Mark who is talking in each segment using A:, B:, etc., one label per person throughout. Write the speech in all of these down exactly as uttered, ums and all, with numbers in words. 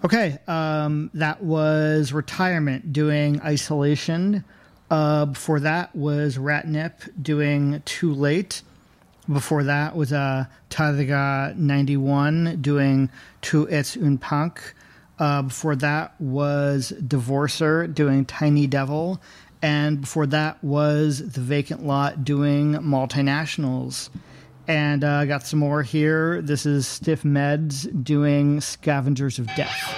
A: Okay, um, that was Retirement doing Isolation. Uh, before that was Ratnip doing Too Late. Before that was uh, Tadega ninety-one doing Tu es un punk. Uh, before that was Divorcer doing Tiny Devil. And before that was The Vacant Lot doing Multinationals. And I uh, got some more here. This is Stiff Meds doing Scavengers of Death.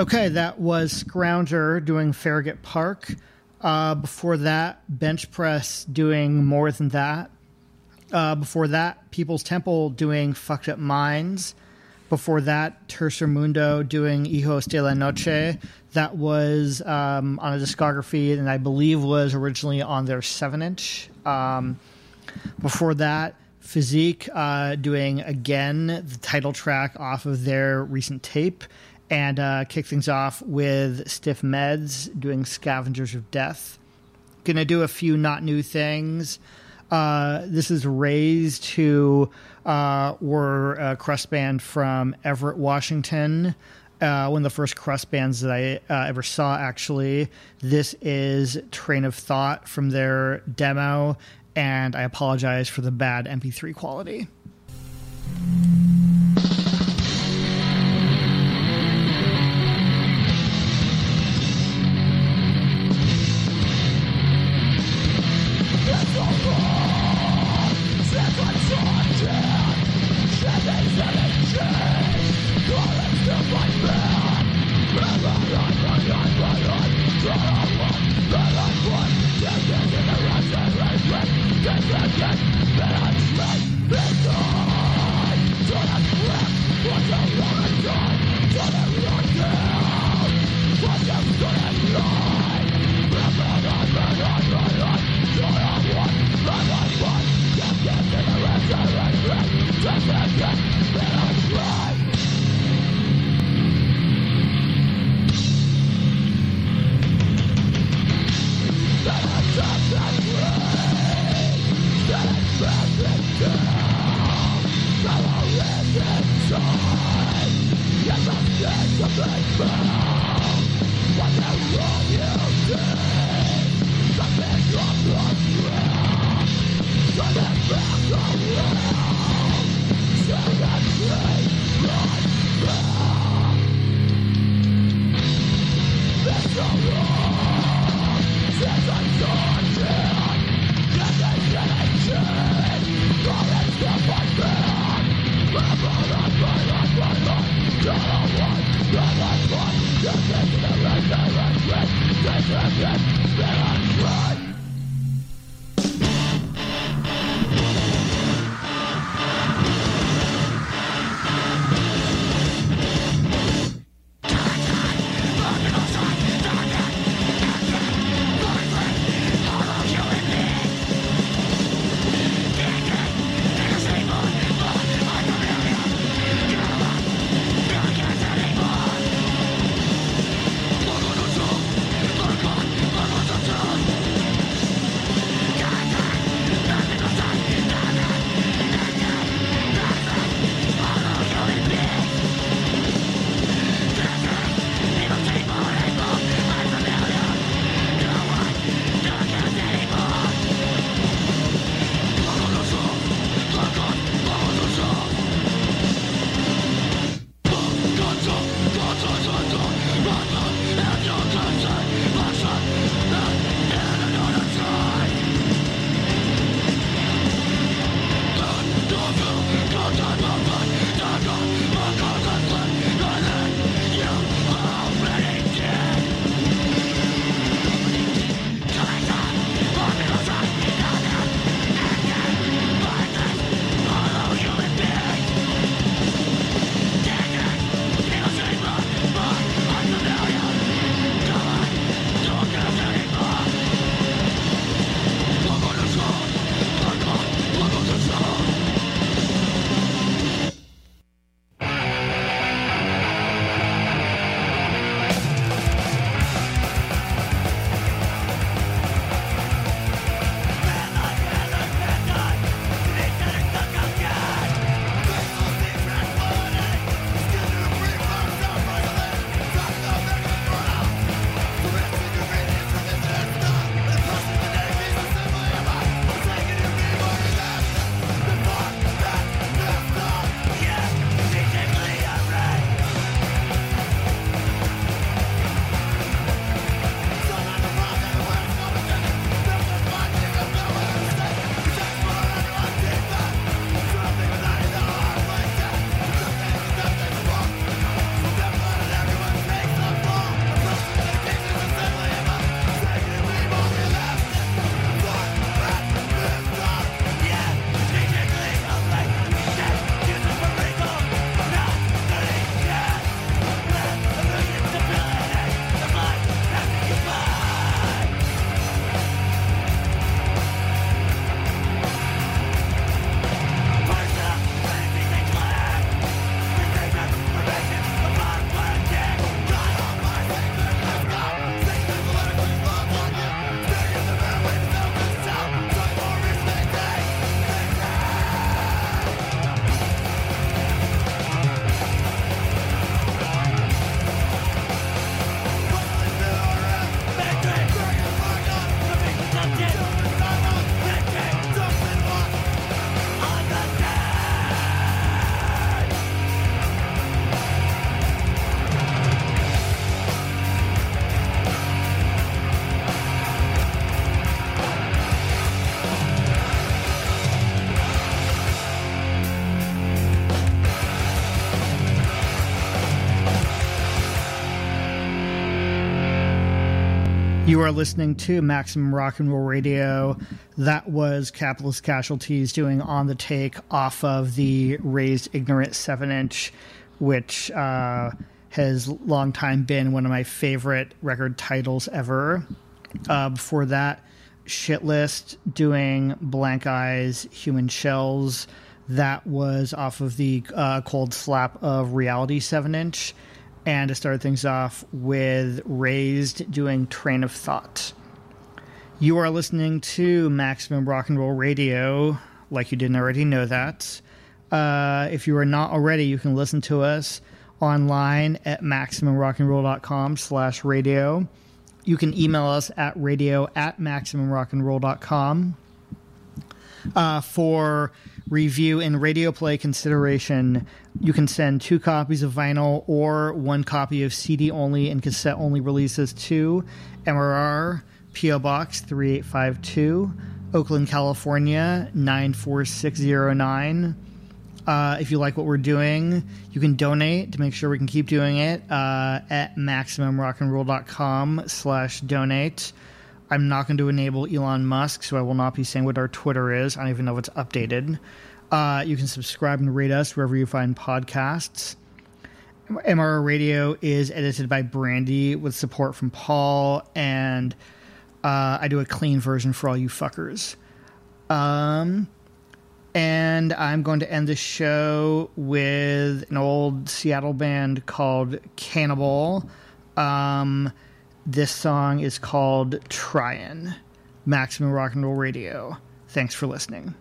A: Okay, that was Scrounger doing Farragut Park. Uh, before that, Bench Press doing More Than That. Uh, before that, People's Temple doing Fucked Up Minds. Before that, Tercer Mundo doing Hijos de la Noche. That was um, on a discography, and I believe was originally on their seven inch. Um, before that, Physique uh, doing, again, the title track off of their recent tape. And uh, kick things off with Stiff Meds doing Scavengers of Death. Gonna do a few not new things. Uh, this is Raised, who uh, were a crust band from Everett, Washington. Uh, one of the first crust bands that I uh, ever saw, actually. This is Train of Thought from their demo, and I apologize for the bad M P three quality. You are listening to Maximum Rock and Roll Radio. That was Capitalist Casualties doing On the Take off of the Raised Ignorant seven inch, which uh, has long time been one of my favorite record titles ever. Uh, before that, Shitlist doing Blank Eyes, Human Shells. That was off of the uh, Cold Slap of Reality seven inch. And to start things off with Raised doing Train of Thought. You are listening to Maximum Rock and Roll Radio, like you didn't already know that. Uh, if you are not already, you can listen to us online at MaximumRockandRoll.com slash radio. You can email us at radio at MaximumRockandRoll.com. Uh, for review and radio play consideration, you can send two copies of vinyl or one copy of C D only and cassette only releases to M R R, P O Box three eight five two, Oakland, California nine four six zero nine. Uh, if you like what we're doing, you can donate to make sure we can keep doing it uh, at MaximumRockandRoll.com slash donate. I'm not going to enable Elon Musk, so I will not be saying what our Twitter is. I don't even know if it's updated. Uh, you can subscribe and rate us wherever you find podcasts. M R R Radio is edited by Brandy with support from Paul, and uh, I do a clean version for all you fuckers. Um, and I'm going to end the show with an old Seattle band called Cannibal. Um... This song is called Tryin'. Maximum Rock and Roll Radio. Thanks for listening.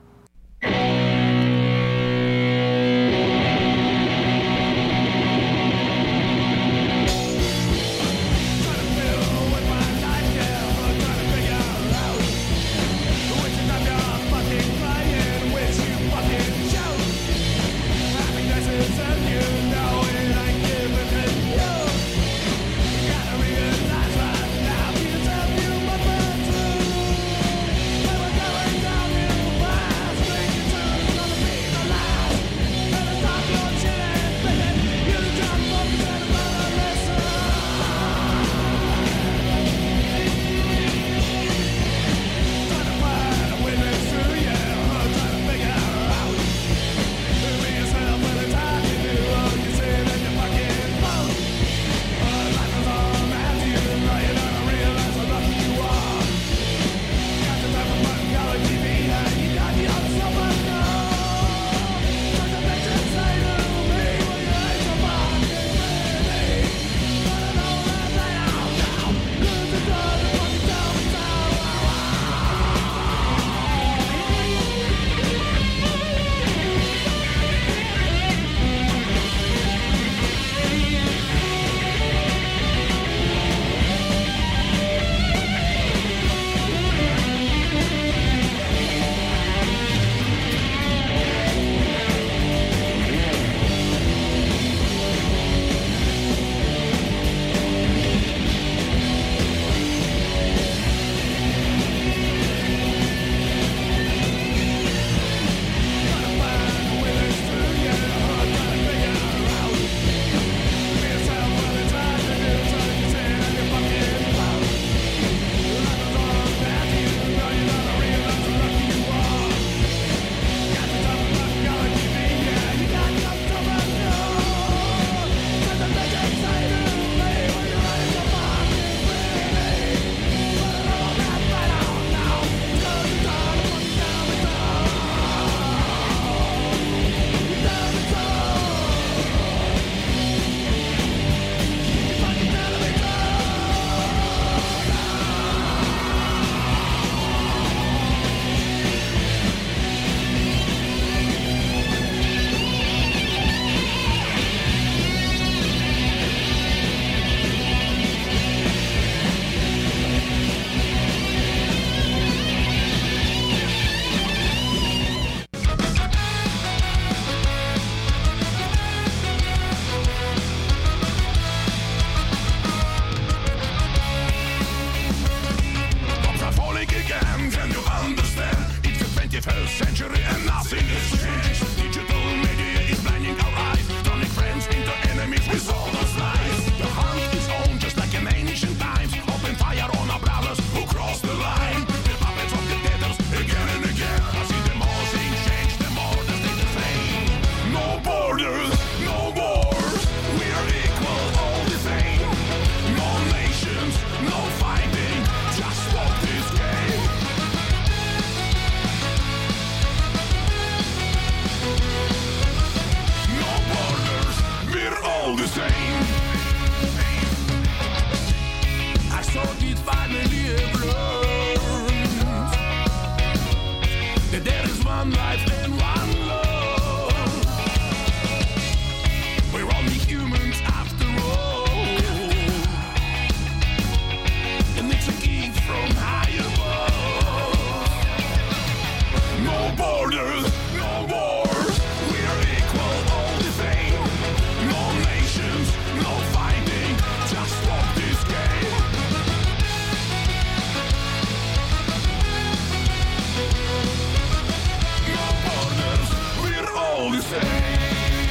B: century and nothing is changed. Digital media is blinding our eyes, turning friends into enemies with all those lies. The hunt is on just like in ancient times. Open fire all the same. I thought it finally have learned that there is one life and one love. We're only humans after all, and it's a gift from high above. No borders, no wars, we're equal, all the same. No nations, no fighting, just stop this game. No borders, we're all the same.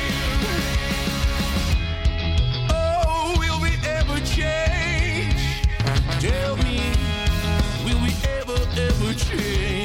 B: Oh, will we ever change? Tell me, will we ever, ever change?